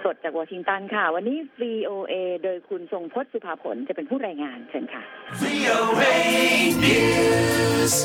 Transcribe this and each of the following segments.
สดจากวอชิงตันค่ะวันนี้ VOA โดยคุณทรงพจน์สุภาผลจะเป็นผู้รายงานเชิญค่ะ VOA News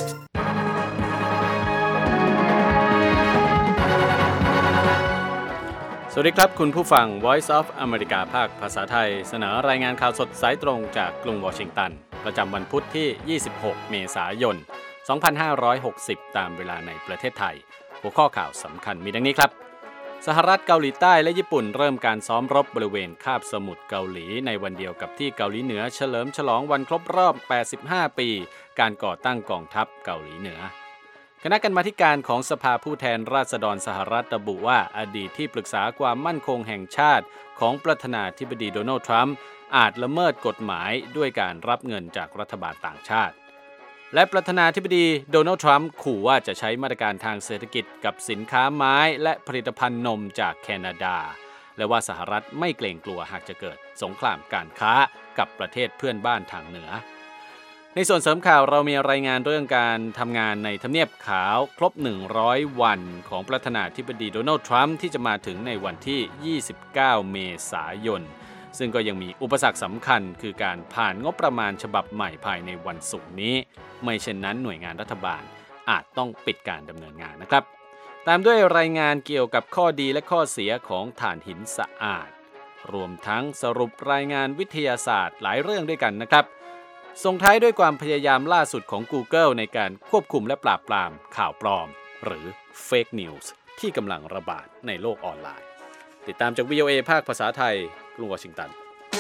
สวัสดีครับคุณผู้ฟัง Voice of America ภาคภาษาไทยเสนอรายงานข่าวสดสายตรงจากกรุงวอชิงตันประจำวันพุธที่ 26 เมษายน 2560 ตามเวลาในประเทศไทยหัวข้อข่าวสำคัญมีดังนี้ครับสหรัฐเกาหลีใต้และญี่ปุ่นเริ่มการซ้อมรบบริเวณคาบสมุทรเกาหลีในวันเดียวกับที่เกาหลีเหนือเฉลิมฉลองวันครบรอบ 85 ปีการก่อตั้งกองทัพเกาหลีเหนือคณะกรรมาธิการของสภาผู้แทนราษฎรสหรัฐระบุว่าอดีตที่ปรึกษาความมั่นคงแห่งชาติของประธานาธิบดีโดนัลด์ทรัมป์อาจละเมิดกฎหมายด้วยการรับเงินจากรัฐบาลต่างชาติและประธานาธิบดีโดนัลด์ทรัมป์ขู่ว่าจะใช้มาตรการทางเศรษฐกิจกับสินค้าไม้และผลิตภัณฑ์นมจากแคนาดาและว่าสหรัฐไม่เกรงกลัวหากจะเกิดสงครามการค้ากับประเทศเพื่อนบ้านทางเหนือในส่วนเสริมข่าวเรามีรายงานเรื่องการทำงานในทำเนียบขาวครบ100วันของประธานาธิบดีโดนัลด์ทรัมป์ที่จะมาถึงในวันที่29เมษายนซึ่งก็ยังมีอุปสรรคสำคัญคือการผ่านงบประมาณฉบับใหม่ภายในวันศุกร์นี้ไม่เช่นนั้นหน่วยงานรัฐบาลอาจต้องปิดการดำเนินงานนะครับตามด้วยรายงานเกี่ยวกับข้อดีและข้อเสียของถ่านหินสะอาดรวมทั้งสรุปรายงานวิทยาศาสตร์หลายเรื่องด้วยกันนะครับส่งท้ายด้วยความพยายามล่าสุดของ Google ในการควบคุมและปราบปรามข่าวปลอมหรือ Fake News ที่กำลังระบาดในโลกออนไลน์ติดตามจาก VOA ภาคภาษาไทยกรุงวอชิงตัน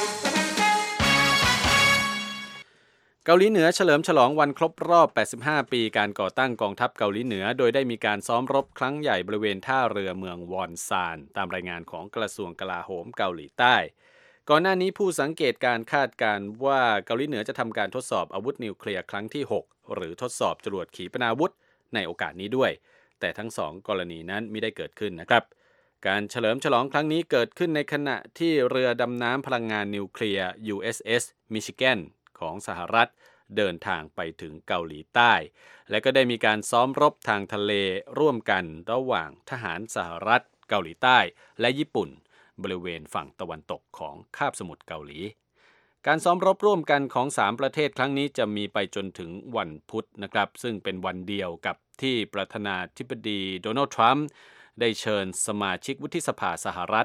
เกาหลีเหนือเฉลิมฉลองวันครบรอบ85ปีการก่อตั้งกองทัพเกาหลีเหนือโดยได้มีการซ้อมรบครั้งใหญ่บริเวณท่าเรือเมืองวอนซานตามรายงานของกระทรวงกลาโหมเกาหลีใต้ก่อนหน้านี้ผู้สังเกตการคาดการณ์ว่าเกาหลีเหนือจะทำการทดสอบอาวุธนิวเคลียร์ครั้งที่6หรือทดสอบจรวดขีปนาวุธในโอกาสนี้ด้วยแต่ทั้งสองกรณีนั้นไม่ได้เกิดขึ้นนะครับการเฉลิมฉลองครั้งนี้เกิดขึ้นในขณะที่เรือดำน้ำพลังงานนิวเคลียร์ USS Michigan ของสหรัฐเดินทางไปถึงเกาหลีใต้และก็ได้มีการซ้อมรบทางทะเลร่วมกันระหว่างทหารสหรัฐเกาหลีใต้และญี่ปุ่นบริเวณฝั่งตะวันตกของคาบสมุทรเกาหลีการซ้อมรบร่วมกันของ3ประเทศครั้งนี้จะมีไปจนถึงวันพุธนะครับซึ่งเป็นวันเดียวกับที่ประธานาธิบดีโดนัลด์ทรัมป์ได้เชิญสมาชิกวุฒิสภาสหรัฐ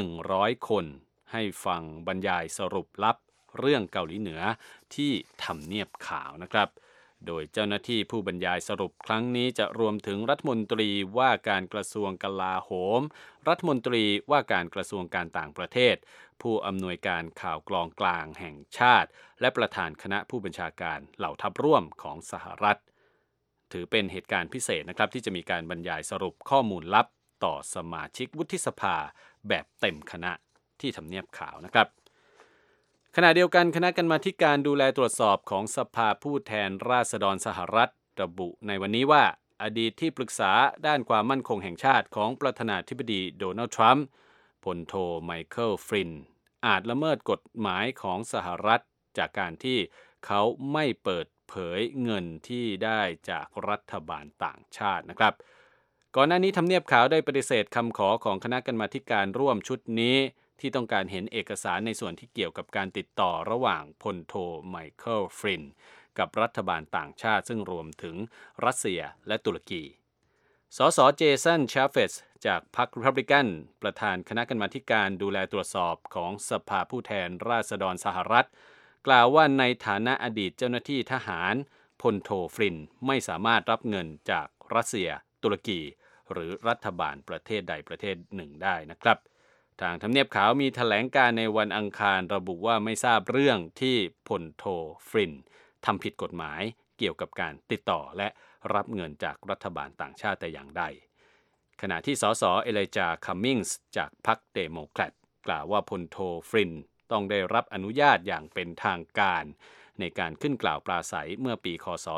100คนให้ฟังบรรยายสรุปลับเรื่องเกาหลีเหนือที่ทำเนียบขาวนะครับโดยเจ้าหน้าที่ผู้บรรยายสรุปครั้งนี้จะรวมถึงรัฐมนตรีว่าการกระทรวงกลาโหมรัฐมนตรีว่าการกระทรวงการต่างประเทศผู้อำนวยการข่าวกรองกลางแห่งชาติและประธานคณะผู้บัญชาการเหล่าทัพร่วมของสหรัฐถือเป็นเหตุการณ์พิเศษนะครับที่จะมีการบรรยายสรุปข้อมูลลับต่อสมาชิกวุฒิสภาแบบเต็มคณะที่ทำเนียบขาวนะครับขณะเดียวกันคณะกรรมาธิการดูแลตรวจสอบของสภาผู้แทนราษฎรสหรัฐระบุในวันนี้ว่าอดีตที่ปรึกษาด้านความมั่นคงแห่งชาติของประธานาธิบดีโดนัลด์ทรัมป์พลโทไมเคิลฟรินอาจละเมิดกฎหมายของสหรัฐจากการที่เขาไม่เปิดเผยเงินที่ได้จากรัฐบาลต่างชาตินะครับก่อนหน้านี้ทำเนียบขาวได้ปฏิเสธคำขอของคณะกรรมาธิการร่วมชุดนี้ที่ต้องการเห็นเอกสารในส่วนที่เกี่ยวกับการติดต่อระหว่างพลโทไมเคิลฟรินกับรัฐบาลต่างชาติซึ่งรวมถึงรัสเซียและตุรกีสสเจสันชาเฟสจากพรรครีพับลิกันประธานคณะกรรมาธิการดูแลตรวจสอบของสภาผู้แทนราษฎรสหรัฐกล่าวว่าในฐานะอดีตเจ้าหน้าที่ทหารพลโทฟรินไม่สามารถรับเงินจากรัสเซียตุรกีหรือรัฐบาลประเทศใดประเทศหนึ่งได้นะครับทางทำเนียบขาวมีแถลงการในวันอังคารระบุว่าไม่ทราบเรื่องที่พลโทฟรินทำผิดกฎหมายเกี่ยวกับการติดต่อและรับเงินจากรัฐบาลต่างชาติแต่อย่างใดขณะที่สสเอเลจาคัมมิงส์จากพรรคเดโมแครตกล่าวว่าพลโทฟรินต้องได้รับอนุญาตอย่างเป็นทางการในการขึ้นกล่าวปราศัยเมื่อปีคศ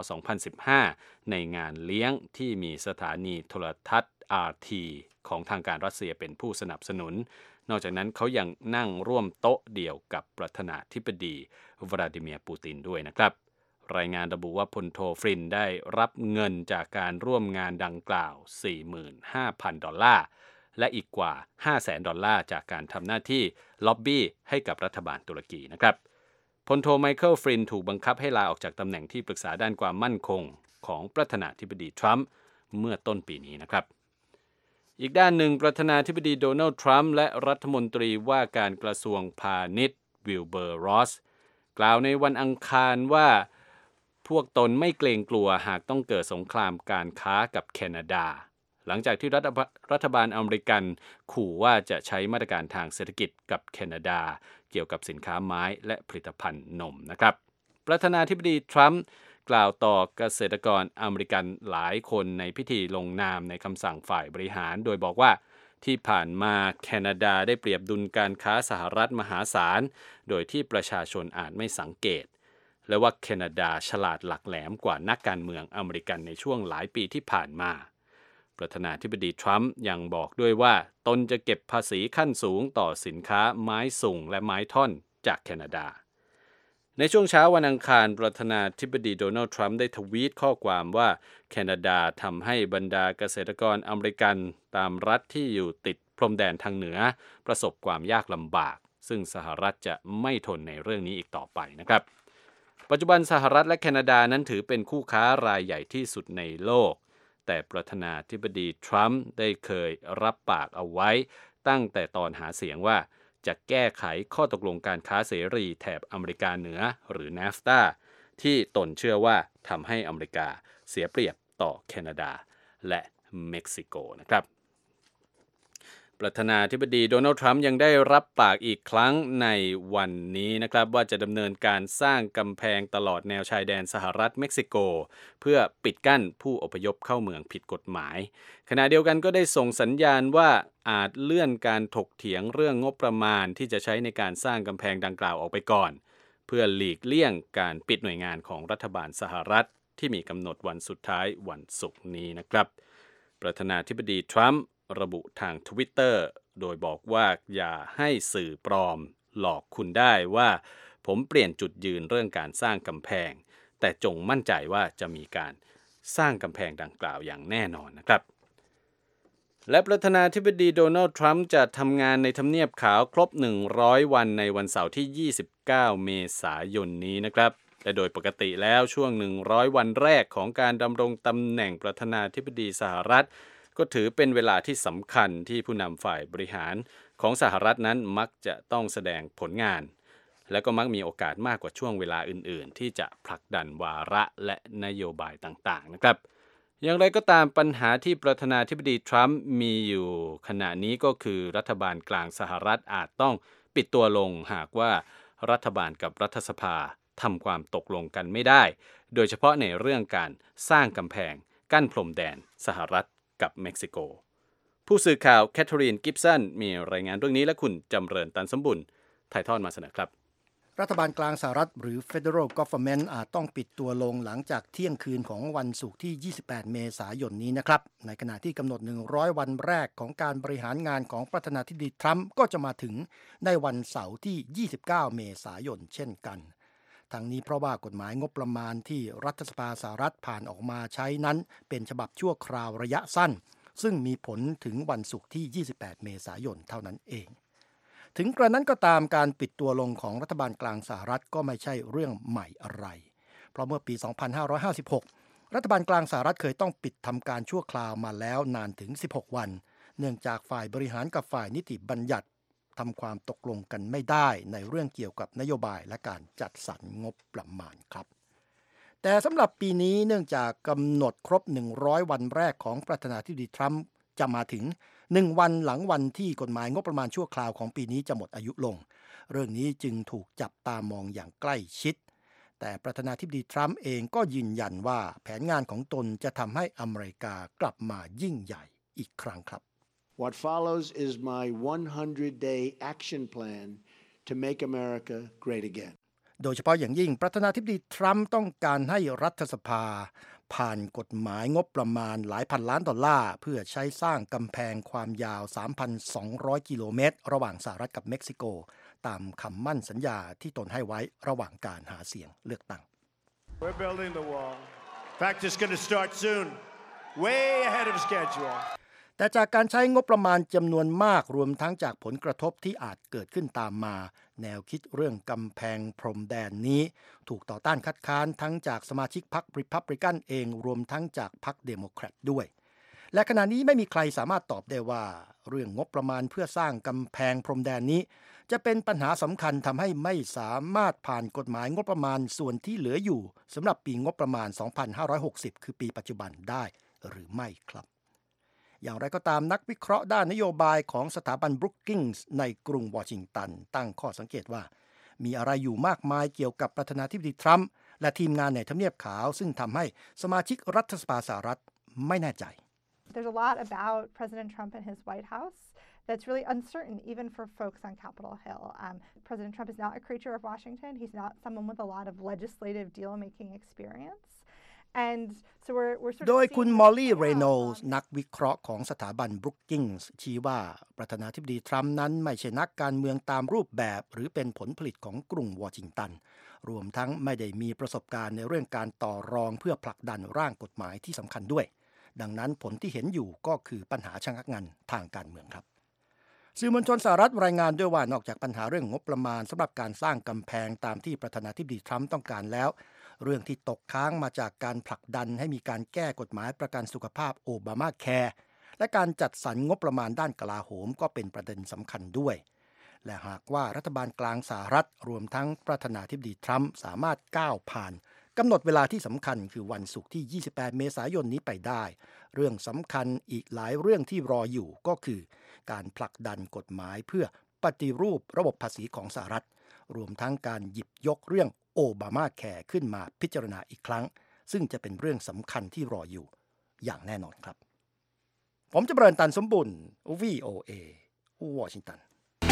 2015 ในงานเลี้ยงที่มีสถานีโทรทัศน์ RT ของทางการรัสเซียเป็นผู้สนับสนุนนอกจากนั้นเขายังนั่งร่วมโต๊ะเดียวกับประธานาธิบดีวลาดิเมียร์ปูตินด้วยนะครับรายงานระบุว่าพลโทฟรินได้รับเงินจากการร่วมงานดังกล่าว $45,000 และอีกกว่า 500,000 ดอลลาร์จากการทำหน้าที่ล็อบบี้ให้กับรัฐบาลตุรกีนะครับพลโทไมเคิลฟรินถูกบังคับให้ลาออกจากตำแหน่งที่ปรึกษาด้านความมั่นคงของประธานาธิบดีทรัมป์เมื่อต้นปีนี้นะครับอีกด้านหนึ่งประธานาธิบดีโดนัลด์ทรัมป์และรัฐมนตรีว่าการกระทรวงพาณิชย์วิลเบอร์รอสกล่าวในวันอังคารว่าพวกตนไม่เกรงกลัวหากต้องเกิดสงครามการค้ากับแคนาดาหลังจากที่รัฐบาลอเมริกันขู่ว่าจะใช้มาตรการทางเศรษฐกิจกับแคนาดาเกี่ยวกับสินค้าไม้และผลิตภัณฑ์นมนะครับประธานาธิบดีทรัมป์กล่าวต่อเกษตรกรอเมริกันหลายคนในพิธีลงนามในคำสั่งฝ่ายบริหารโดยบอกว่าที่ผ่านมาแคนาดาได้เปรียบดุลการค้าสหรัฐมหาศาลโดยที่ประชาชนอาจไม่สังเกตและว่าแคนาดาฉลาดหลักแหลมกว่านักการเมืองอเมริกันในช่วงหลายปีที่ผ่านมาประธานาธิบดีทรัมป์ยังบอกด้วยว่าตนจะเก็บภาษีขั้นสูงต่อสินค้าไม้สุ่งและไม้ท่อนจากแคนาดาในช่วงเช้าวันอังคารประธานาธิบดีโดนัลด์ทรัมป์ได้ทวีตข้อความว่าแคนาดาทำให้บรรดาเกษตรกรอเมริกันตามรัฐที่อยู่ติดพรมแดนทางเหนือประสบความยากลำบากซึ่งสหรัฐจะไม่ทนในเรื่องนี้อีกต่อไปนะครับปัจจุบันสหรัฐและแคนาดานั้นถือเป็นคู่ค้ารายใหญ่ที่สุดในโลกแต่ประธานาธิบดีทรัมป์ได้เคยรับปากเอาไว้ตั้งแต่ตอนหาเสียงว่าจะแก้ไขข้อตกลงการค้าเสรีแถบอเมริกาเหนือหรือ NAFTA ที่ตนเชื่อว่าทำให้อเมริกาเสียเปรียบต่อแคนาดาและเม็กซิโกนะครับประธานาธิบดีโดนัลด์ทรัมป์ยังได้รับปากอีกครั้งในวันนี้นะครับว่าจะดำเนินการสร้างกำแพงตลอดแนวชายแดนสหรัฐเม็กซิโกเพื่อปิดกั้นผู้อพยพเข้าเมืองผิดกฎหมายขณะเดียวกันก็ได้ส่งสัญญาณว่าอาจเลื่อนการถกเถียงเรื่องงบประมาณที่จะใช้ในการสร้างกำแพงดังกล่าวออกไปก่อนเพื่อหลีกเลี่ยงการปิดหน่วยงานของรัฐบาลสหรัฐที่มีกำหนดวันสุดท้ายวันศุกร์นี้นะครับประธานาธิบดีทรัมป์ระบุทาง Twitter โดยบอกว่าอย่าให้สื่อปลอมหลอกคุณได้ว่าผมเปลี่ยนจุดยืนเรื่องการสร้างกำแพงแต่จงมั่นใจว่าจะมีการสร้างกำแพงดังกล่าวอย่างแน่นอนนะครับและประธานาธิบดีโดนัลด์ทรัมป์จะทำงานในทำเนียบขาวครบ100วันในวันเสาร์ที่29เมษายนนี้นะครับและโดยปกติแล้วช่วง100วันแรกของการดำรงตำแหน่งประธานาธิบดีสหรัฐก็ถือเป็นเวลาที่สำคัญที่ผู้นำฝ่ายบริหารของสหรัฐนั้นมักจะต้องแสดงผลงานและก็มักมีโอกาสมากกว่าช่วงเวลาอื่นๆที่จะผลักดันวาระและนโยบายต่างๆนะครับอย่างไรก็ตามปัญหาที่ประธานาธิบดีทรัมป์มีอยู่ขณะนี้ก็คือรัฐบาลกลางสหรัฐอาจต้องปิดตัวลงหากว่ารัฐบาลกับรัฐสภาทำความตกลงกันไม่ได้โดยเฉพาะในเรื่องการสร้างกำแพงกั้นพรมแดนสหรัฐกับเม็กซิโกผู้สื่อข่าวแคทเธอรีนกิฟสันมีรายงานเรื่องนี้และคุณจำเริญตันสมบุญถ่ายทอดมาเสนอครับรัฐบาลกลางสหรัฐหรือ Federal Government อาจต้องปิดตัวลงหลังจากเที่ยงคืนของวันศุกร์ที่28เมษายนนี้นะครับในขณะที่กำหนด100วันแรกของการบริหารงานของประธานาธิบดีทรัมป์ก็จะมาถึงในวันเสาร์ที่29เมษายนเช่นกันทั้งนี้เพราะว่ากฎหมายงบประมาณที่รัฐสภาสหรัฐผ่านออกมาใช้นั้นเป็นฉบับชั่วคราวระยะสั้นซึ่งมีผลถึงวันศุกร์ที่28เมษายนเท่านั้นเองถึงกระนั้นก็ตามการปิดตัวลงของรัฐบาลกลางสหรัฐก็ไม่ใช่เรื่องใหม่อะไรเพราะเมื่อปี2556รัฐบาลกลางสหรัฐเคยต้องปิดทำการชั่วคราวมาแล้วนานถึง16วันเนื่องจากฝ่ายบริหารกับฝ่ายนิติบัญญัติทำความตกลงกันไม่ได้ในเรื่องเกี่ยวกับนโยบายและการจัดสรรงบประมาณครับแต่สำหรับปีนี้เนื่องจากกำหนดครบ100วันแรกของประธานาธิบดีทรัมป์จะมาถึง1วันหลังวันที่กฎหมายงบประมาณชั่วคราวของปีนี้จะหมดอายุลงเรื่องนี้จึงถูกจับตามองอย่างใกล้ชิดแต่ประธานาธิบดีทรัมป์เองก็ยืนยันว่าแผนงานของตนจะทำให้อเมริกากลับมายิ่งใหญ่อีกครั้งครับ What follows is my 100-day action plan to make America great again. โดยเฉพาะอย่างยิ่งประธานาธิบดีทรัมป์ต้องการให้รัฐสภาผ่านกฎหมายงบประมาณหลายพันล้านดอลลาร์เพื่อใช้สร้างกำแพงความยาว 3,200 กิโลเมตรระหว่างสหรัฐกับเม็กซิโกตามคำมั่นสัญญาที่ตนให้ไว้ระหว่างการหาเสียงเลือกตั้ง We're building the wall. In fact, it's going to start soon, way ahead of schedule.แแต่จากการใช้งบประมาณจำนวนมากรวมทั้งจากผลกระทบที่อาจเกิดขึ้นตามมาแนวคิดเรื่องกำแพงพรมแดนนี้ถูกต่อต้านคัดค้านทั้งจากสมาชิกพรรครีพับลิกันเองรวมทั้งจากพรรคเดโมแครตด้วยและขณะนี้ไม่มีใครสามารถตอบได้ว่าเรื่องงบประมาณเพื่อสร้างกำแพงพรมแดนนี้จะเป็นปัญหาสำคัญทำให้ไม่สามารถผ่านกฎหมายงบประมาณส่วนที่เหลืออยู่สำหรับปีงบประมาณ 2560 คือปีปัจจุบันได้หรือไม่ครับอย่างไรก็ตามนักวิเคราะห์ด้านนโยบายของสถาบันบรุกกิงส์ในกรุงวอชิงตันตั้งข้อสังเกตว่ามีอะไรอยู่มากมายเกี่ยวกับประธานาธิบดีทรัมป์และทีมงานในทำเนียบขาวซึ่งทำให้สมาชิกรัฐสภาสหรัฐไม่แน่ใจ There's a lot about President Trump and his White House that's really uncertain, even for folks on Capitol Hill. President Trump is not a creature of Washington. He's not someone with a lot of legislative deal-making experience. And so we're sort of โดยคุณมอลลี่เรโนลส์นักวิเคราะห์ของสถาบันบรุกกิงส์ชี้ว่าประธานาธิบดีทรัมป์นั้นไม่ใช่นักการเมืองตามรูปแบบหรือเป็นผลผลิตของกรุงวอชิงตันรวมทั้งไม่ได้มีประสบการณ์ในเรื่องการต่อรองเพื่อผลักดันร่างกฎหมายที่สำคัญด้วยดังนั้นผลที่เห็นอยู่ก็คือปัญหาชะงักงันทางการเมืองครับสื่อมวลชนสหรัฐรายงานด้วยว่านอกจากปัญหาเรื่องงบประมาณสำหรับการสร้างกำแพงตามที่ประธานาธิบดีทรัมป์ต้องการแล้วเรื่องที่ตกค้างมาจากการผลักดันให้มีการแก้กฎหมายประกันสุขภาพโอบามาแคร์และการจัดสรรงบประมาณด้านกลาโหมก็เป็นประเด็นสำคัญด้วยและหากว่ารัฐบาลกลางสหรัฐรวมทั้งประธานาธิบดีทรัมป์สามารถก้าวผ่านกำหนดเวลาที่สำคัญคือวันศุกร์ที่28เมษายนนี้ไปได้เรื่องสำคัญอีกหลายเรื่องที่รออยู่ก็คือการผลักดันกฎหมายเพื่อปฏิรูประบบภาษีของสหรัฐรวมทั้งการหยิบยกเรื่องโอบามาแคร์ขึ้นมาพิจารณาอีกครั้งซึ่งจะเป็นเรื่องสำคัญที่รออยู่อย่างแน่นอนครับผมจะเบริญตันสมบุญ VOA วอชิงตัน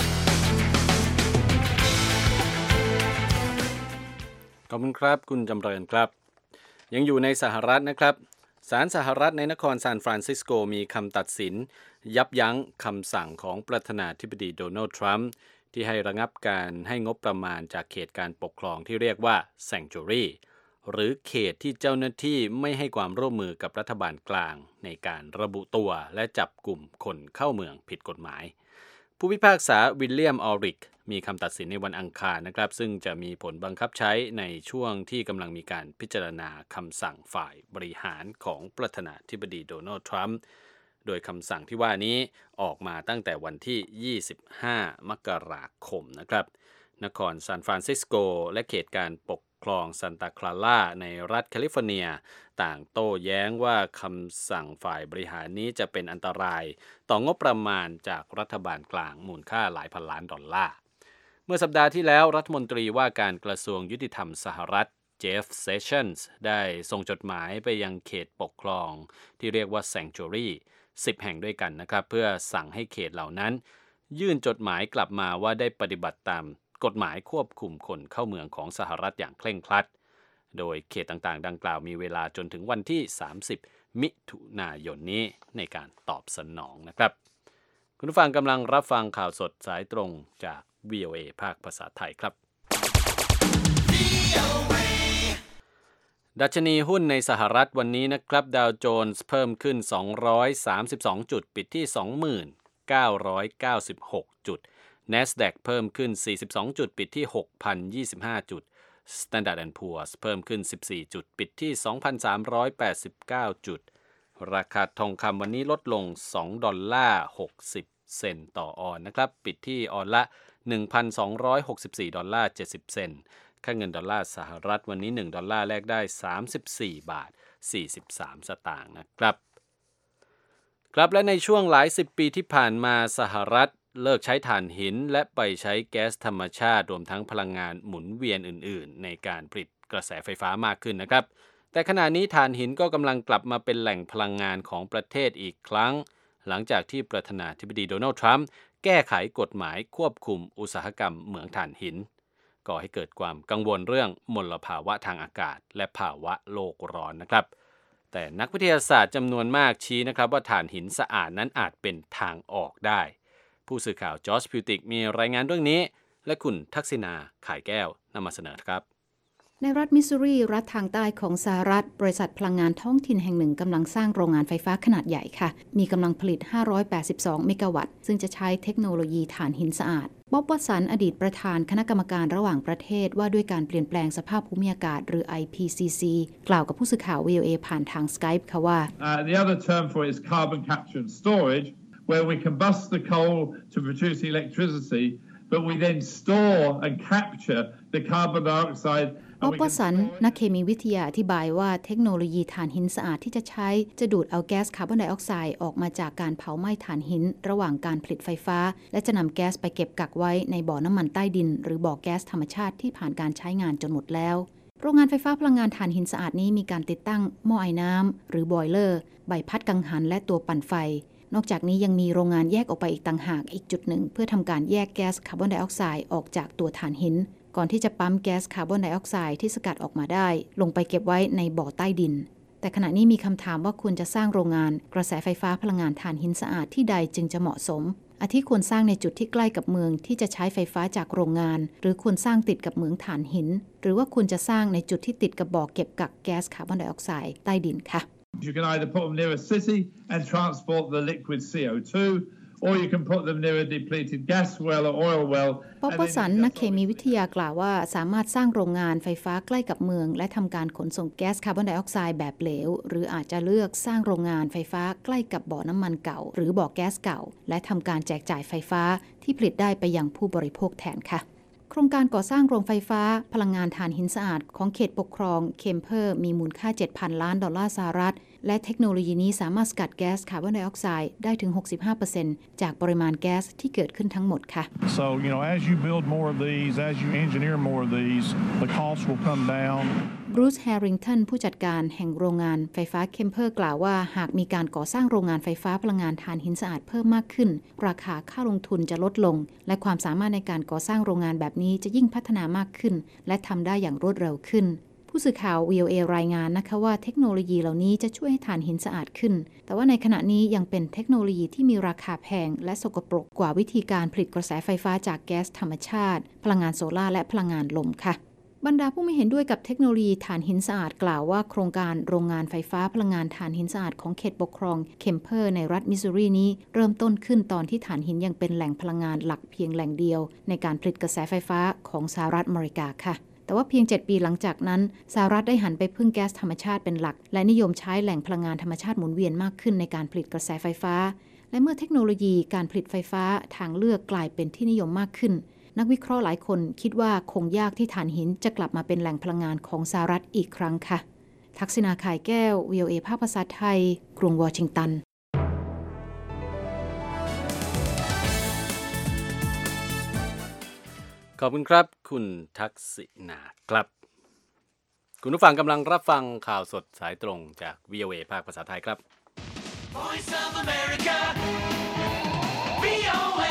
ขอบคุณครับคุณจำเริญครับยังอยู่ในสหรัฐนะครับศาลสหรัฐในนครซานฟรานซิสโกมีคำตัดสินยับยั้งคำสั่งของประธานาธิบดีโดนัลด์ทรัมป์ที่ให้ระงับการให้งบประมาณจากเขตการปกครองที่เรียกว่า Sanctuary หรือเขตที่เจ้าหน้าที่ไม่ให้ความร่วมมือกับรัฐบาลกลางในการระบุตัวและจับกลุ่มคนเข้าเมืองผิดกฎหมายผู้พิพากษาวิลเลียมออริกมีคำตัดสินในวันอังคารนะครับซึ่งจะมีผลบังคับใช้ในช่วงที่กำลังมีการพิจารณาคำสั่งฝ่ายบริหารของประธานาธิบดีโดนัลด์ทรัมป์โดยคำสั่งที่ว่านี้ออกมาตั้งแต่วันที่25มกราคมนะครับนครซานฟรานซิสโกและเขตการปกครองซันตาคลาร่าในรัฐแคลิฟอร์เนียต่างโต้แย้งว่าคำสั่งฝ่ายบริหารนี้จะเป็นอันตรายต่องบประมาณจากรัฐบาลกลางมูลค่าหลายพันล้านดอลลาร์เมื่อสัปดาห์ที่แล้วรัฐมนตรีว่าการกระทรวงยุติธรรมสหรัฐเจฟเซชั่นส์ได้ส่งจดหมายไปยังเขตปกครองที่เรียกว่า Sanctuary 10 แห่งด้วยกันนะครับเพื่อสั่งให้เขตเหล่านั้นยื่นจดหมายกลับมาว่าได้ปฏิบัติตามกฎหมายควบคุมคนเข้าเมืองของสหรัฐอย่างเคร่งครัดโดยเขตต่างๆดังกล่าวมีเวลาจนถึงวันที่30มิถุนายนนี้ในการตอบสนองนะครับคุณผู้ฟังกำลังรับฟังข่าวสดสายตรงจาก VOA ภาคภาษาไทยครับดัชนีหุ้นในสหรัฐวันนี้นะครับดาวโจนส์เพิ่มขึ้น232จุดปิดที่ 2996 จุด NASDAQ เพิ่มขึ้น42จุดปิดที่ 6,025 จุด Standard & Poor's เพิ่มขึ้น14จุดปิดที่ 2,389 จุดราคาทองคำวันนี้ลดลง$2.60 ต่อออนนะครับปิดที่ออนละ $1,264.70 ค่าเงินดอลลาร์สหรัฐวันนี้1ดอลลาร์แลกได้34.43 บาทนะครับครับและในช่วงหลาย10ปีที่ผ่านมาสหรัฐเลิกใช้ถ่านหินและไปใช้แก๊สธรรมชาติรวมทั้งพลังงานหมุนเวียนอื่นๆในการผลิตกระแสไฟฟ้ามากขึ้นนะครับแต่ขณะนี้ถ่านหินก็กำลังกลับมาเป็นแหล่งพลังงานของประเทศอีกครั้งหลังจากที่ประธานาธิบดีโดนัลด์ทรัมป์แก้ไขกฎหมายควบคุมอุตสาหกรรมเหมืองถ่านหินก่อให้เกิดความกังวลเรื่องมลภาวะทางอากาศและภาวะโลกร้อนนะครับแต่นักวิทยาศาสตร์จำนวนมากชี้นะครับว่าถ่านหินสะอาดนั้นอาจเป็นทางออกได้ผู้สื่อข่าวจอร์จพิวติกมีรายงานเรื่องนี้และคุณทักษิณาข่ายแก้วนำมาเสนอครับในรัฐมิสซูรีรัฐทางใต้ของสหรัฐบริษัทพลังงานท้องถิ่นแห่งหนึ่งกำลังสร้างโรงงานไฟฟ้าขนาดใหญ่ค่ะมีกำลังผลิต582เมกะวัตต์ซึ่งจะใช้เทคโนโลยีถ่านหินสะอาดบ๊อบ วัตสันอดีตประธานคณะกรรมการระหว่างประเทศว่าด้วยการเปลี่ยนแปลงสภาพภูมิอากาศหรือ IPCC กล่าวกับผู้สื่อข่าว VOA ผ่านทาง Skype ค่ะว่า The other term for it is carbon capture and storage where we combust the coal to produce electricity but we then store and capture the carbon dioxide บ๊อบ วัตสันนักเคมีวิทยาอธิบายว่าเทคโนโลยีถ่านหินสะอาดที่จะใช้จะดูดเอาแก๊สคาร์บอนไดออกไซด์ออกมาจากการเผาไหม้ถ่านหินระหว่างการผลิตไฟฟ้าและจะนำแก๊สไปเก็บกักไว้ในบ่อน้ำมันใต้ดินหรือบ่อแก๊สธรรมชาติที่ผ่านการใช้งานจนหมดแล้วโรงงานไฟฟ้าพลังงานถ่านหินสะอาดนี้มีการติดตั้งหม้อไอน้ำหรือบอยเลอร์ใบพัดกังหันและตัวปั่นไฟนอกจากนี้ยังมีโรงงานแยกออกไปอีกต่างหากอีกจุดหนึ่งเพื่อทำการแยกแก๊สคาร์บอนไดออกไซด์ออกจากตัวถ่านหินก่อนที่จะปั๊มแก๊สคาร์บอนไดออกไซด์ที่สกัดออกมาได้ลงไปเก็บไว้ในบ่อใต้ดินแต่ขณะนี้มีคำถามว่าควรจะสร้างโรงงานกระแสไฟฟ้าพลังงานถ่านหินสะอาดที่ใดจึงจะเหมาะสมอาทิควรสร้างในจุดที่ใกล้กับเมืองที่จะใช้ไฟฟ้าจากโรงงานหรือควรสร้างติดกับเหมืองถ่านหินหรือว่าควรจะสร้างในจุดที่ติดกับบ่อเก็บกักแก๊สคาร์บอนไดออกไซด์ใต้ดินค่ะ You can either put them near a city and transport the liquid CO2 or you can put them near a depleted gas well or oil well บ๊อบ วัตสันนักเคมีวิทยากล่าวว่าสามารถสร้างโรงงานไฟฟ้าใกล้กับเมืองและทำการขนส่งแก๊สคาร์บอนไดออกไซด์แบบเหลวหรืออาจจะเลือกสร้างโรงงานไฟฟ้าใกล้กับบ่อน้ำมันเก่าหรือบ่อแก๊สเก่าและทำการแจกจ่ายไฟฟ้าที่ผลิตได้ไปยังผู้บริโภคแทนค่ะโครงการก่อสร้างโรงไฟฟ้าพลังงานถ่านหินสะอาดของเขตปกครองเคมเพอร์มีมูลค่า 7,000 ล้านดอลลาร์สหรัฐและเทคโนโลยีนี้สามารถสกัดแก๊สคาร์บอนไดออกไซด์ได้ถึง 65% จากปริมาณแก๊สที่เกิดขึ้นทั้งหมดค่ะ So, as you build more of these, as you engineer more of these, the cost will come down. บรูซ แฮริงตันผู้จัดการแห่งโรงงานไฟฟ้าเคมเพอร์กล่าวว่าหากมีการก่อสร้างโรงงานไฟฟ้าพลังงานถ่านหินสะอาดเพิ่มมากขึ้นราคาค่าลงทุนจะลดลงและความสามารถในการก่อสร้างโรงงานแบบนี้จะยิ่งพัฒนามากขึ้นและทำได้อย่างรวดเร็วขึ้นผู้สื่อข่าว VOA รายงานนะคะว่าเทคโนโลยีเหล่านี้จะช่วยให้ถ่านหินสะอาดขึ้นแต่ว่าในขณะนี้ยังเป็นเทคโนโลยีที่มีราคาแพงและสกปรกกว่าวิธีการผลิตกระแสไฟฟ้าจากแก๊สธรรมชาติพลังงานโซลาร์และพลังงานลมค่ะบรรดาผู้ไม่เห็นด้วยกับเทคโนโลยีถ่านหินสะอาดกล่าวว่าโครงการโรงงานไฟฟ้าพลังงานถ่านหินสะอาดของเขตปกครองเคมเพอร์ในรัฐมิสซูรีนี้เริ่มต้นขึ้นตอนที่ถ่านหินยังเป็นแหล่งพลังงานหลักเพียงแหล่งเดียวในการผลิตกระแสไฟฟ้าของสหรัฐอเมริกาค่ะแต่ว่าเพียง7 ปีหลังจากนั้นสหรัฐได้หันไปพึ่งแก๊สธรรมชาติเป็นหลักและนิยมใช้แหล่งพลังงานธรรมชาติหมุนเวียนมากขึ้นในการผลิตกระแสไฟฟ้าและเมื่อเทคโนโลยีการผลิตไฟฟ้าทางเลือกกลายเป็นที่นิยมมากขึ้นนักวิเคราะห์หลายคนคิดว่าคงยากที่ถ่านหินจะกลับมาเป็นแหล่งพลังงานของสหรัฐอีกครั้งค่ะทักษิณา ข่ายแก้ว VOA ภาคภาษาไทยกรุงวอชิงตันขอบคุณครับคุณทักษิณาครับคุณผู้ฟังกำลังรับฟังข่าวสดสายตรงจาก VOA ภาคภาษาไทยครับ Voice of America VOA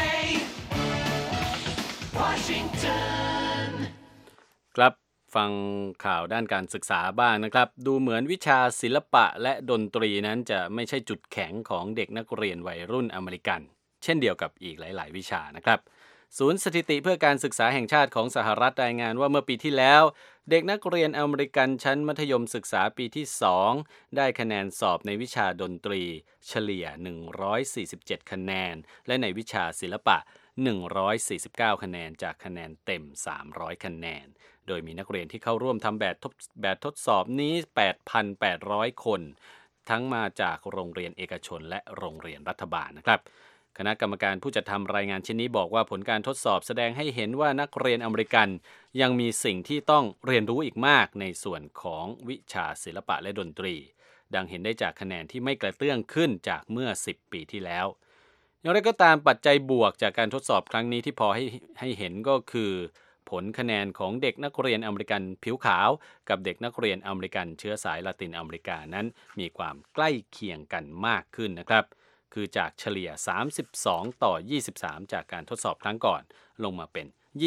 Washington ครับฟังข่าวด้านการศึกษาบ้างนะครับดูเหมือนวิชาศิลปะและดนตรีนั้นจะไม่ใช่จุดแข็งของเด็กนักเรียนวัยรุ่นอเมริกันเช่นเดียวกับอีกหลายๆวิชานะครับศูนย์สถิติเพื่อการศึกษาแห่งชาติของสหรัฐรายงานว่าเมื่อปีที่แล้วเด็กนักเรียนอเมริกันชั้นมัธยมศึกษาปีที่2ได้คะแนนสอบในวิชาดนตรีเฉลี่ย147คะแนนและในวิชาศิลปะ149คะแนนจากคะแนนเต็ม300คะแนนโดยมีนักเรียนที่เข้าร่วมทำแบบทดสอบนี้ 8,800 คนทั้งมาจากโรงเรียนเอกชนและโรงเรียนรัฐบาลนะครับคณะกรรมการผู้จัดทำรายงานชิ้นนี้บอกว่าผลการทดสอบแสดงให้เห็นว่านักเรียนอเมริกันยังมีสิ่งที่ต้องเรียนรู้อีกมากในส่วนของวิชาศิลปะและดนตรีดังเห็นได้จากคะแนนที่ไม่กระเตื้องขึ้นจากเมื่อ10 ปีที่แล้วอย่างไรก็ตามปัจจัยบวกจากการทดสอบครั้งนี้ที่พอให้เห็นก็คือผลคะแนนของเด็กนักเรียนอเมริกันผิวขาวกับเด็กนักเรียนอเมริกันเชื้อสายละตินอเมริกานั้นมีความใกล้เคียงกันมากขึ้นนะครับคือจากเฉลี่ย32-23จากการทดสอบครั้งก่อนลงมาเป็น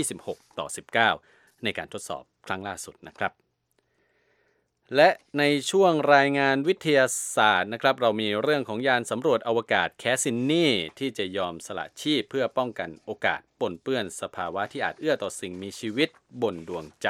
26-19ในการทดสอบครั้งล่าสุดนะครับและในช่วงรายงานวิทยาศาสตร์นะครับเรามีเรื่องของยานสำรวจอวกาศแคสซินนีที่จะยอมสละชีพเพื่อป้องกันโอกาสปนเปื้อนสภาวะที่อาจเอื้อต่อสิ่งมีชีวิตบนดวงจันทร์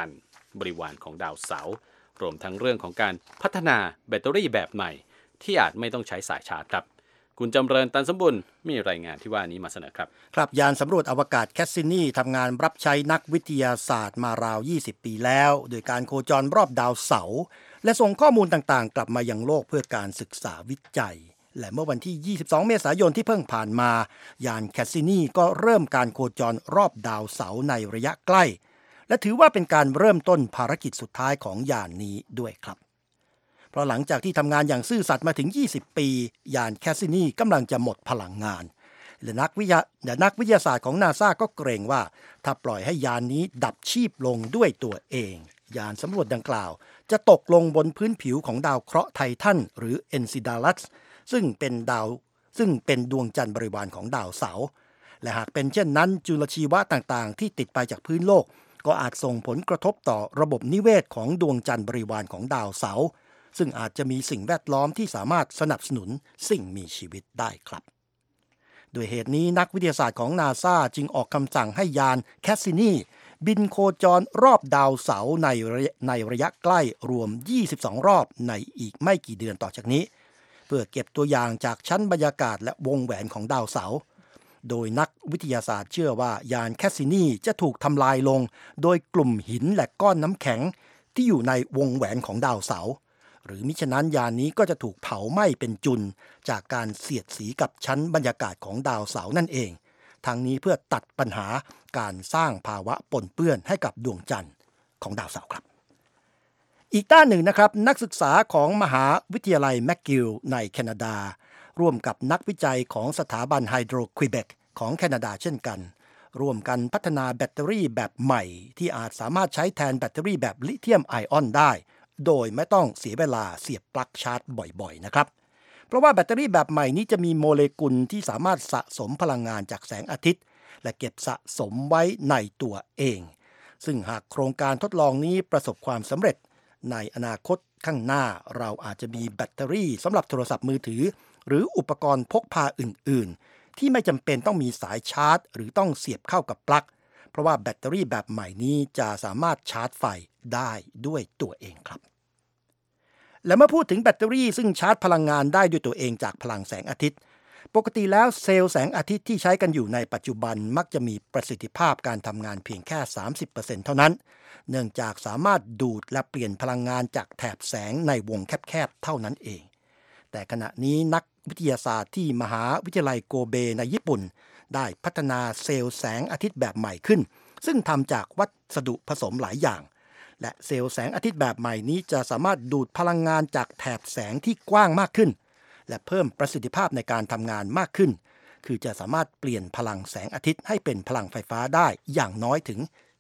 บริวารของดาวเสาร์รวมทั้งเรื่องของการพัฒนาแบตเตอรี่แบบใหม่ที่อาจไม่ต้องใช้สายชาร์จครับคุณจำเริญตันสมบุญมีรายงานที่ว่านี้มาเสนอครับครับยานสำรวจอวกาศแคสซินีทำงานรับใช้นักวิทยาศาสตร์มาราว20 ปีแล้วโดยการโคจรรอบดาวเสาร์และส่งข้อมูลต่างๆกลับมายังโลกเพื่อการศึกษาวิจัยและเมื่อวันที่22เมษายนที่เพิ่งผ่านมายานแคสซินีก็เริ่มการโคจรรอบดาวเสาร์ในระยะใกล้และถือว่าเป็นการเริ่มต้นภารกิจสุดท้ายของยานนี้ด้วยครับเพราะหลังจากที่ทำงานอย่างซื่อสัตย์มาถึง20 ปียานแคสซินีกำลังจะหมดพลังงานและนักวิทยาศาสตร์ของ NASA ก็เกรงว่าถ้าปล่อยให้ยานนี้ดับชีพลงด้วยตัวเองยานสำรวจดังกล่าวจะตกลงบนพื้นผิวของดาวเคราะห์ไททันหรือ Enceladus ซึ่งเป็นดวงจันทร์บริวารของดาวเสาร์และหากเป็นเช่นนั้นจุลชีวะต่างๆที่ติดไปจากพื้นโลกก็อาจส่งผลกระทบต่อระบบนิเวศของดวงจันทร์บริวารของดาวเสาร์ซึ่งอาจจะมีสิ่งแวดล้อมที่สามารถสนับสนุนสิ่งมีชีวิตได้ครับด้วยเหตุนี้นักวิทยาศาสตร์ของ NASA จึงออกคำสั่งให้ยานแคสซินีบินโคจรรอบดาวเสาร์ในระยะใกล้รวม22รอบในอีกไม่กี่เดือนต่อจากนี้เพื่อเก็บตัวอย่างจากชั้นบรรยากาศและวงแหวนของดาวเสาร์โดยนักวิทยาศาสตร์เชื่อว่ายานแคสซินีจะถูกทำลายลงโดยกลุ่มหินและก้อนน้ำแข็งที่อยู่ในวงแหวนของดาวเสาร์หรือมิฉะนั้นยานนี้ก็จะถูกเผาไหม้เป็นจุลจากการเสียดสีกับชั้นบรรยากาศของดาวเสาร์นั่นเองทั้งนี้เพื่อตัดปัญหาการสร้างภาวะปนเปื้อนให้กับดวงจันทร์ของดาวเสาร์ครับอีกด้านหนึ่งนะครับนักศึกษาของมหาวิทยาลัยแมคกิลในแคนาดาร่วมกับนักวิจัยของสถาบันไฮโดรควิเบกของแคนาดาเช่นกันร่วมกันพัฒนาแบตเตอรี่แบบใหม่ที่อาจสามารถใช้แทนแบตเตอรี่แบบลิเธียมไอออนได้โดยไม่ต้องเสียเวลาเสียบปลั๊กชาร์จบ่อยๆนะครับเพราะว่าแบตเตอรี่แบบใหม่นี้จะมีโมเลกุลที่สามารถสะสมพลังงานจากแสงอาทิตย์และเก็บสะสมไว้ในตัวเองซึ่งหากโครงการทดลองนี้ประสบความสำเร็จในอนาคตข้างหน้าเราอาจจะมีแบตเตอรี่สำหรับโทรศัพท์มือถือหรืออุปกรณ์พกพาอื่นๆที่ไม่จำเป็นต้องมีสายชาร์จหรือต้องเสียบเข้ากับปลั๊กเพราะว่าแบตเตอรี่แบบใหม่นี้จะสามารถชาร์จไฟได้ด้วยตัวเองครับและเมื่อพูดถึงแบตเตอรี่ซึ่งชาร์จพลังงานได้ด้วยตัวเองจากพลังแสงอาทิตย์ปกติแล้วเซลล์แสงอาทิตย์ที่ใช้กันอยู่ในปัจจุบันมักจะมีประสิทธิภาพการทำงานเพียงแค่ 30% เท่านั้นเนื่องจากสามารถดูดและเปลี่ยนพลังงานจากแถบแสงในวงแคบๆเท่านั้นเองแต่ขณะนี้นักวิทยาศาสตร์ที่มหาวิทยาลัยโกเบในญี่ปุ่นได้พัฒนาเซลล์แสงอาทิตย์แบบใหม่ขึ้นซึ่งทำจากวัสดุผสมหลายอย่างและเซลล์แสงอาทิตย์แบบใหม่นี้จะสามารถดูดพลังงานจากแถบแสงที่กว้างมากขึ้นและเพิ่มประสิทธิภาพในการทำงานมากขึ้นคือจะสามารถเปลี่ยนพลังแสงอาทิตย์ให้เป็นพลังไฟฟ้าได้อย่างน้อยถึง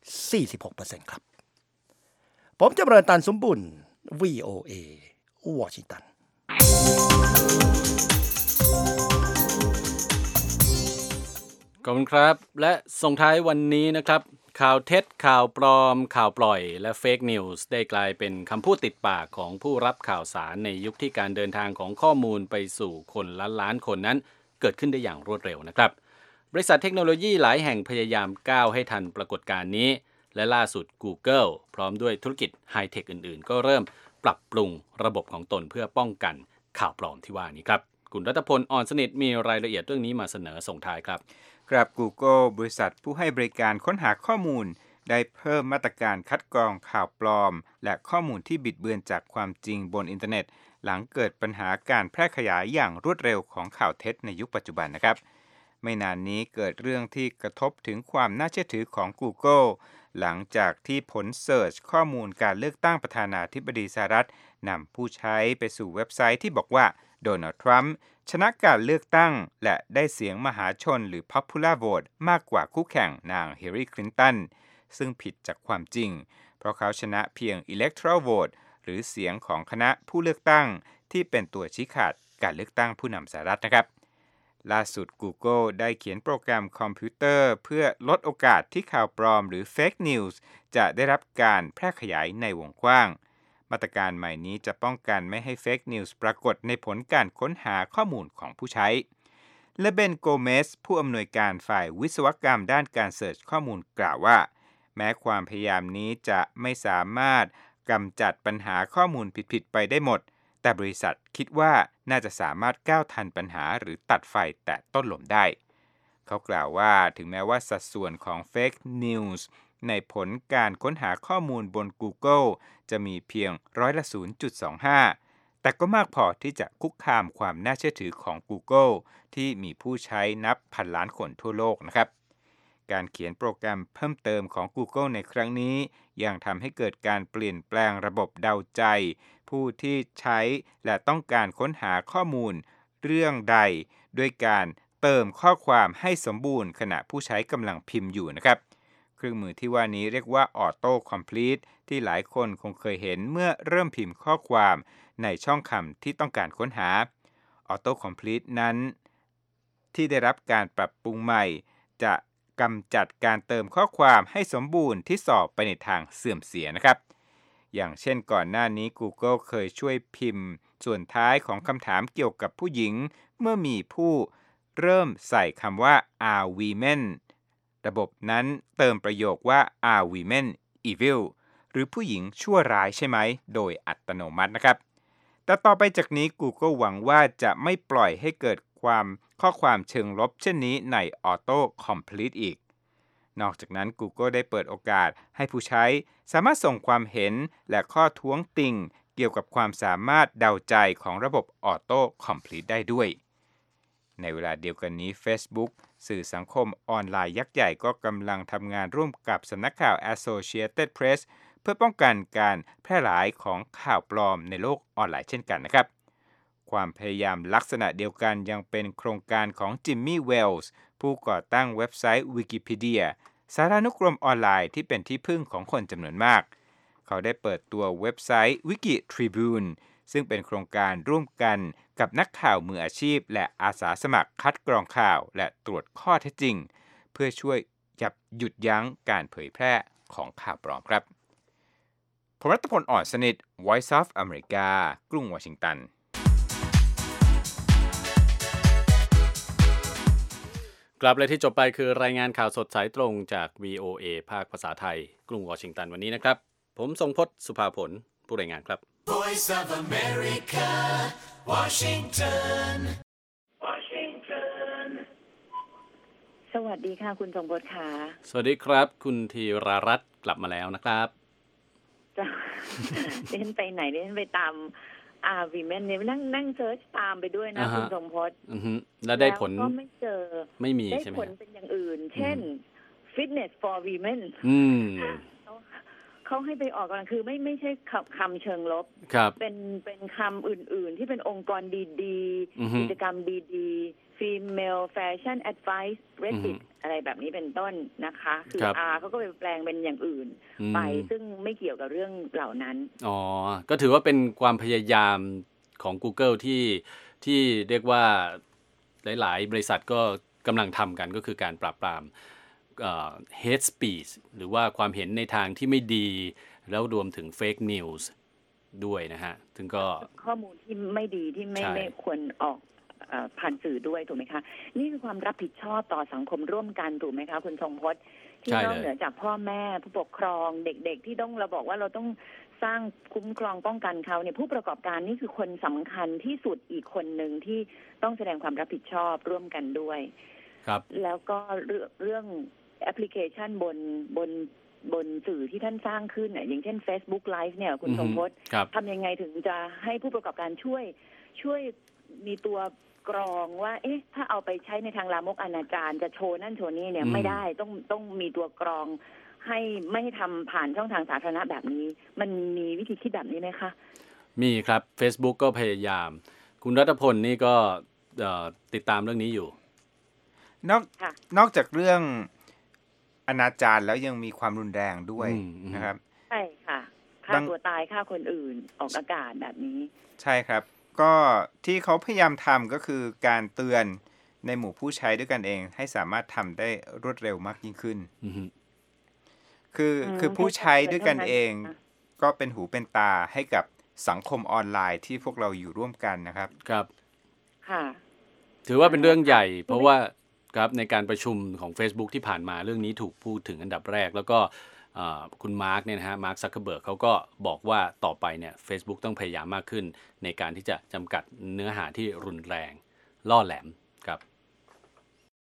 46% ครับผมจำเริญตันสมบุญ VOA วอชิงตันขอบคุณครับและส่งท้ายวันนี้นะครับข่าวเท็จข่าวปลอมข่าวปล่อยและเฟกนิวส์ได้กลายเป็นคำพูดติดปากของผู้รับข่าวสารในยุคที่การเดินทางของข้อมูลไปสู่คนล้านคนนั้นเกิดขึ้นได้อย่างรวดเร็วนะครับบริษัทเทคโนโลยีหลายแห่งพยายามก้าวให้ทันปรากฏการณ์นี้และล่าสุด Google พร้อมด้วยธุรกิจไฮเทคอื่นๆก็เริ่มปรับปรุงระบบของตนเพื่อป้องกันข่าวปลอมที่ว่านี้ครับคุณรัตพลอ่อนสนิทมีรายละเอียดเรื่องนี้มาเสนอส่งท้ายครับครับ Google บริษัทผู้ให้บริการค้นหาข้อมูลได้เพิ่มมาตรการคัดกรองข่าวปลอมและข้อมูลที่บิดเบือนจากความจริงบนอินเทอร์เน็ตหลังเกิดปัญหาการแพร่ขยายอย่างรวดเร็วของข่าวเท็จในยุคปัจจุบันนะครับไม่นานนี้เกิดเรื่องที่กระทบถึงความน่าเชื่อถือของ Google หลังจากที่ผลเสิร์ชข้อมูลการเลือกตั้งประธานาธิบดีสหรัฐนำผู้ใช้ไปสู่เว็บไซต์ที่บอกว่าโดนัลด์ทรัมป์ชนะการเลือกตั้งและได้เสียงมหาชนหรือ Popular Vote มากกว่าคู่แข่งนางฮิลลารีคลินตันซึ่งผิดจากความจริงเพราะเขาชนะเพียง Electoral Vote หรือเสียงของคณะผู้เลือกตั้งที่เป็นตัวชี้ขาดการเลือกตั้งผู้นำสหรัฐนะครับล่าสุด Google ได้เขียนโปรแกรมคอมพิวเตอร์เพื่อลดโอกาสที่ข่าวปลอมหรือ Fake News จะได้รับการแพร่ขยายในวงกว้างมาตรการใหม่นี้จะป้องกันไม่ให้ Fake News ปรากฏในผลการค้นหาข้อมูลของผู้ใช้และเบนโกเมสผู้อำนวยการฝ่ายวิศวกรรมด้านการเสิร์ชข้อมูลกล่าวว่าแม้ความพยายามนี้จะไม่สามารถกำจัดปัญหาข้อมูลผิดๆไปได้หมดแต่บริษัทคิดว่าน่าจะสามารถก้าวทันปัญหาหรือตัดไฟแต่ต้นลมได้เขากล่าวว่าถึงแม้ว่าสัดส่วนของ Fake News ในผลการค้นหาข้อมูลบน Google จะมีเพียง0.25%แต่ก็มากพอที่จะคุกคามความน่าเชื่อถือของ Google ที่มีผู้ใช้นับพันล้านคนทั่วโลกนะครับการเขียนโปรแกรมเพิ่มเติมของ Google ในครั้งนี้ยังทำให้เกิดการเปลี่ยนแปลงระบบเดาใจผู้ที่ใช้และต้องการค้นหาข้อมูลเรื่องใดด้วยการเติมข้อความให้สมบูรณ์ขณะผู้ใช้กำลังพิมพ์อยู่นะครับเครื่องมือที่ว่านี้เรียกว่า Auto Complete ที่หลายคนคงเคยเห็นเมื่อเริ่มพิมพ์ข้อความในช่องคำที่ต้องการค้นหา Auto Complete นั้นที่ได้รับการปรับปรุงใหม่จะกำจัดการเติมข้อความให้สมบูรณ์ที่สอบไปในทางเสื่อมเสียนะครับอย่างเช่นก่อนหน้านี้ Google เคยช่วยพิมพ์ส่วนท้ายของคำถามเกี่ยวกับผู้หญิงเมื่อมีผู้เริ่มใส่คำว่า are women ระบบนั้นเติมประโยคว่า are women evil หรือผู้หญิงชั่วร้ายใช่ไหมโดยอัตโนมัตินะครับแต่ต่อไปจากนี้ Google หวังว่าจะไม่ปล่อยให้เกิดข้อความเชิงลบเช่นนี้ใน Auto Complete อีกนอกจากนั้น Google ได้เปิดโอกาสให้ผู้ใช้สามารถส่งความเห็นและข้อท้วงติงเกี่ยวกับความสามารถเดาใจของระบบ Auto Complete ได้ด้วยในเวลาเดียวกันนี้ Facebook สื่อสังคมออนไลน์ยักษ์ใหญ่ก็กำลังทำงานร่วมกับสำนักข่าว Associated Press เพื่อป้องกันการแพร่หลายของข่าวปลอมในโลกออนไลน์เช่นกันนะครับความพยายามลักษณะเดียวกันยังเป็นโครงการของจิมมี่เวลส์ผู้ก่อตั้งเว็บไซต์ Wikipedia สารานุกรมออนไลน์ที่เป็นที่พึ่งของคนจำนวนมากเขาได้เปิดตัวเว็บไซต์ Wiki Tribune ซึ่งเป็นโครงการร่วมกันกับนักข่าวมืออาชีพและอาสาสมัครคัดกรองข่าวและตรวจข้อเท็จจริงเพื่อช่วยหยุดยั้งการเผยแพร่ของข่าวปลอมครับผมรัตพล อ่อนสนิท Voice of America กรุงวอชิงตันกลับเลยที่จบไปคือรายงานข่าวสดสายตรงจาก VOA ภาคภาษาไทยกรุงวอชิงตันวันนี้นะครับผมทรงพจน์สุภาผลผู้รายงานครับ Voice of America Washington สวัสดีค่ะคุณทรงพจน์ค่ะสวัสดีครับคุณธีรารัตน์กลับมาแล้วนะครับจะเดินไปไหนเดินไปตามwomen เนี่ยนั่งเซิร์ชตามไปด้วยนะคุณทรงพจน์แล้วได้ผลก็ไม่เจอไม่มีใช่ไหมได้ผลเป็นอย่างอื่นเช่น fitness for women เขาให้ไปออกกำลังคือไม่ใช่คำเชิงลบเป็นคำอื่นๆที่เป็นองค์กรดีๆกิจกรรมดีๆ female fashion advice Reddit อะไรแบบนี้เป็นต้นนะคะคือเขาก็ไปแปลงเป็นอย่างอื่นไปซึ่งไม่เกี่ยวกับเรื่องเหล่านั้นอ๋อก็ถือว่าเป็นความพยายามของ Google ที่เรียกว่าหลายๆบริษัทก็กำลังทำกันก็คือการปราบปรามhate speech หรือว่าความเห็นในทางที่ไม่ดีแล้วรวมถึง fake news ด้วยนะฮะถึงก็ข้อมูลที่ไม่ดีที่ไม่ควรออกผ่านสื่อด้วยถูกไหมคะนี่คือความรับผิดชอบต่อสังคมร่วมกันถูกไหมคะคุณทรงพจน์ที่นอกเหนือจากพ่อแม่ผู้ปกครองเด็กๆที่เราบอกว่าเราต้องสร้างคุ้มครองป้องกันเขาเนี่ยผู้ประกอบการนี่คือคนสำคัญที่สุดอีกคนหนึ่งที่ต้องแสดงความรับผิดชอบร่วมกันด้วยครับแล้วก็เรื่องแอปพลิเคชันบนสื่อที่ท่านสร้างขึ้นอย่างเช่น Facebook Live เนี่ยคุณทรงพจน์ทำยังไงถึงจะให้ผู้ประกอบการช่วยมีตัวกรองว่าถ้าเอาไปใช้ในทางลามกอนาจารจะโชว์นั่นโชว์นี่เนี่ยไม่ได้ต้องมีตัวกรองให้ไม่ให้ทำผ่านช่องทางสาธารณะแบบนี้มันมีวิธีคิดแบบนี้ไหมคะมีครับ Facebook ก็พยายามคุณรัตพลนี่ก็ติดตามเรื่องนี้อยู่นอกจากเรื่องอนาจารแล้วยังมีความรุนแรงด้วยนะครับใช่ค่ะฆ่าตัวตายฆ่าคนอื่นออกอากาศแบบนี้ใช่ครับก็ที่เขาพยายามทำก็คือการเตือนในหมู่ผู้ใช้ด้วยกันเองให้สามารถทำได้รวดเร็วมากยิ่งขึ้นคือผู้ใช้ด้วยกันเองก็เป็นหูเป็นตาให้กับสังคมออนไลน์ที่พวกเราอยู่ร่วมกันนะครับครับค่ะถือว่าเป็นเรื่องใหญ่เพราะว่าครับในการประชุมของ Facebook ที่ผ่านมาเรื่องนี้ถูกพูดถึงอันดับแรกแล้วก็คุณมาร์กเนี่ยนะฮะมาร์คซักเคอร์เบิร์กเขาก็บอกว่าต่อไปเนี่ย Facebook ต้องพยายามมากขึ้นในการที่จะจำกัดเนื้อหาที่รุนแรงล่อแหลม